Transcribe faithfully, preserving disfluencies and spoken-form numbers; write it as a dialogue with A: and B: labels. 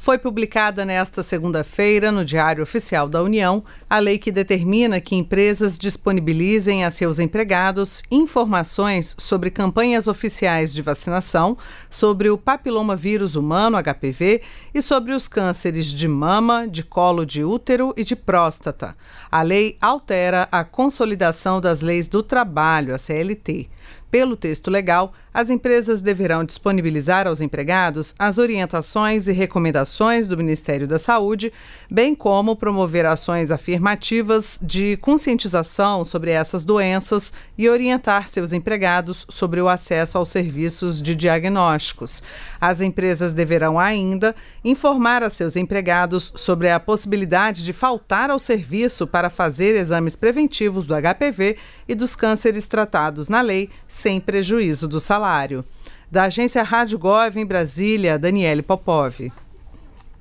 A: Foi publicada nesta segunda-feira no Diário Oficial da União a lei que determina que empresas disponibilizem a seus empregados informações sobre campanhas oficiais de vacinação, sobre o papilomavírus humano, H P V, e sobre os cânceres de mama, de colo de útero e de próstata. A lei altera a Consolidação das Leis do Trabalho, a C L T. Pelo texto legal, as empresas deverão disponibilizar aos empregados as orientações e recomendações do Ministério da Saúde, bem como promover ações afirmativas de conscientização sobre essas doenças e orientar seus empregados sobre o acesso aos serviços de diagnósticos. As empresas deverão ainda informar a seus empregados sobre a possibilidade de faltar ao serviço para fazer exames preventivos do H P V e dos cânceres tratados na lei, sem prejuízo do salário. Da agência Rádio Gov em Brasília, Daniele Popov.